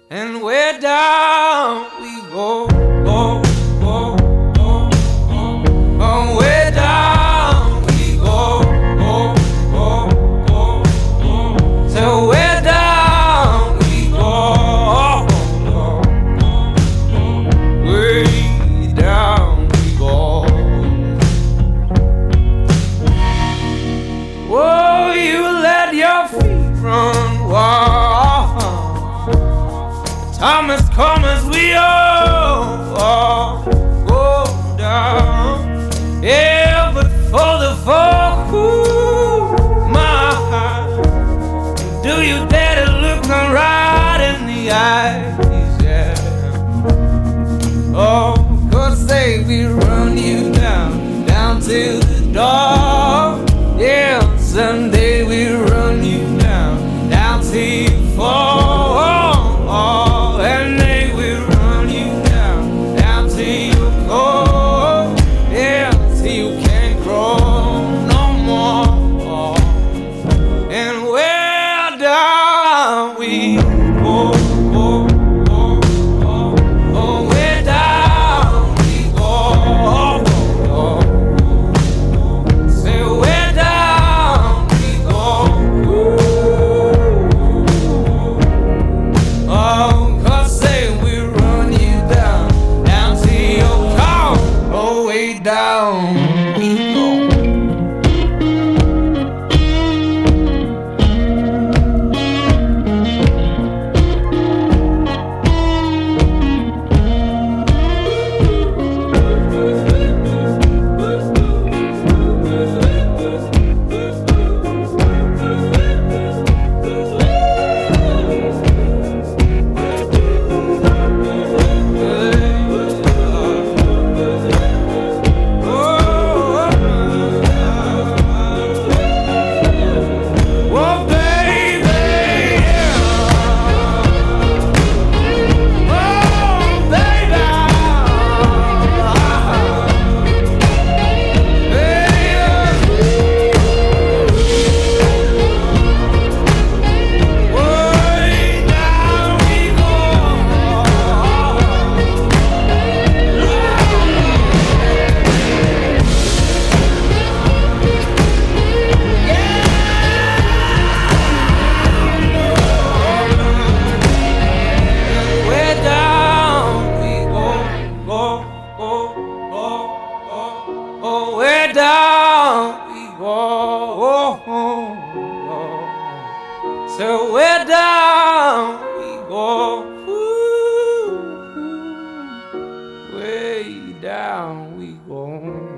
and way down we go, go, go, go, go. Oh, way down we go, go, go, go, go. So way down we go, go, go, go. Way down we go. Oh, you let your feet run wild. Time has come as we all go down. Yeah, but for the folk who my, do you dare to look them right in the eyes? Yeah. Oh, 'cause say we run you down, down to the door. Yeah, someday we run you down, down till you fall. And they will run you down, down till you go. Yeah, till you can't grow no more. And where down we go, go, go, go. Oh, where down we go, go, go. Say where down we go. Oh, down we go. Oh, way down we go. So way down we go. Ooh, way down we go.